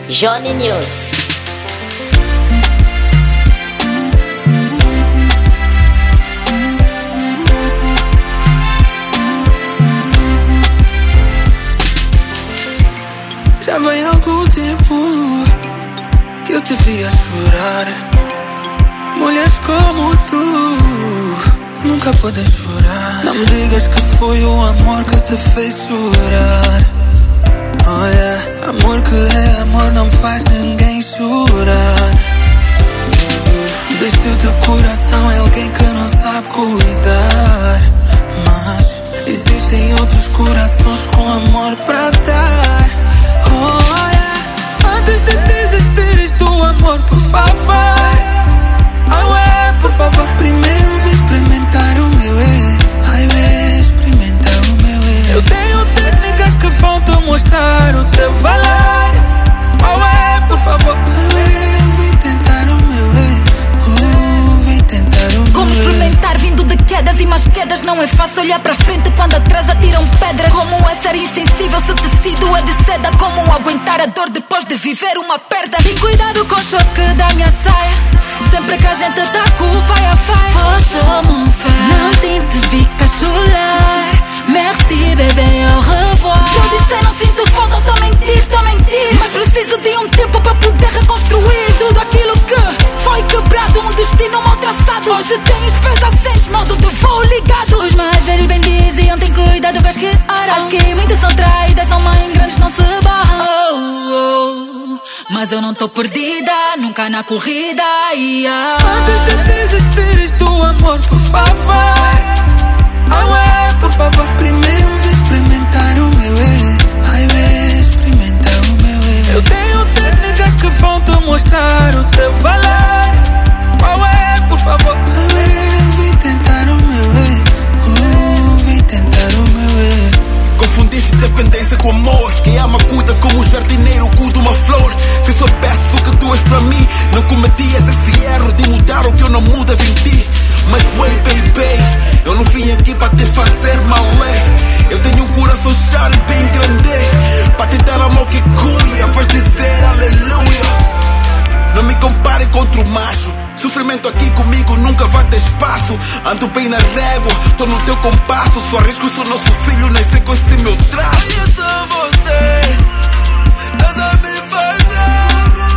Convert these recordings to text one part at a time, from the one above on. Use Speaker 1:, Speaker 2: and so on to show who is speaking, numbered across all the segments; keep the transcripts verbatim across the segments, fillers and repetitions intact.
Speaker 1: Johnny News.
Speaker 2: Já vai algum tempo que eu te via chorar. Mulheres como tu nunca podem chorar. Não me digas que foi o amor que te fez chorar. Oh yeah, amor que é amor não faz ninguém chorar. Deste teu coração é alguém que não sabe cuidar. Mas existem outros corações com amor pra dar. Oh yeah, antes de desistires do amor, por favor. Oh yeah, por favor, primeiro vem experimentar o meu é. Ai, vem experimentar o meu é. Eu tenho técnicas que vão te mostrar o teu valor. Oh yeah, por favor, vem tentar o meu é. Oh, vem tentar o meu é.
Speaker 3: Como experimentar vindo de quedas e mais quedas. Não é fácil olhar para frente quando atrás atiram pedras. Como é ser insensível se tecido é de seda. Como aguentar a dor depois de viver uma perda. Tem cuidado com o choque da minha saia. Sempre que a gente tá com faia faia. Poxa, mon frère, não tentes ficar chorar. Merci, bebê, au revoir. Se eu disser não sinto falta, tô a mentir, tô a mentir. Mas preciso de um tempo para poder reconstruir tudo aquilo que foi quebrado. Um destino mal traçado. Hoje tens pés acessos, modo de voo ligado. Os mais velhos bem diziam, tem cuidado com as que oram. As que muitas são traídas, são mães grandes, não se barram. Oh, oh. Mas eu não tô perdida, nunca na corrida. Yeah.
Speaker 2: Antes de desistires do amor, por favor. Oh é, por favor, primeiro vem experimentar o meu é. Ai, vem experimentar o meu é. Eu tenho técnicas que vão te mostrar o teu valor. Oh é, por favor, vem tentar o meu é. Oh, vem tentar o meu é.
Speaker 4: Confundiste dependência com amor. Quem ama cuida como um jardineiro cuida uma flor. Se soubesse o que tu és para mim, não cometias esse erro de mudar o que eu não mudo em ti. Mas way baby, eu não vim aqui para te fazer mal, é. Eu tenho um coração charo e bem grande, para te dar amor que cuia, faz dizer aleluia. Não me compare contra o macho. Sofrimento aqui comigo nunca vai ter espaço. Ando bem na régua, tô no teu compasso. Só arrisco se o nosso filho nascer com esse meu traço. Olha só você, estás a me fazer.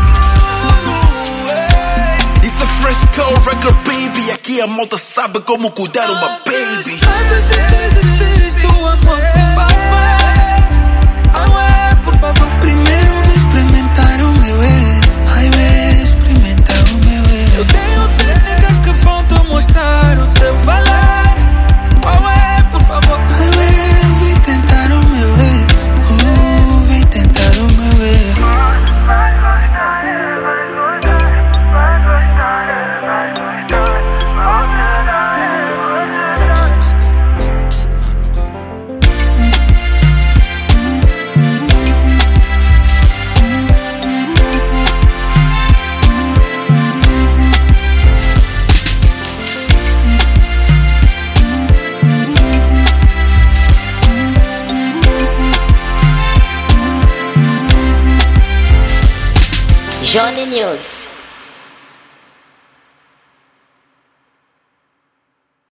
Speaker 4: Isso é Fresh Cold Record, baby. Aqui a malta sabe como cuidar uma baby.
Speaker 2: Antes de desistires do amor, por favor. Oh é, por favor, primeiro vem experimentar o meu é. Ai, vem experimentar o meu é. Eu tenho técnicas que vão te mostrar o teu valor. Oh é, por favor, vem, vem tentar o meu é. Oh, vem tentar o meu é. Vai gostar, vai gostar, vai gostar, vai gostar. Vou te dar, vou te dar.
Speaker 1: Johnny News.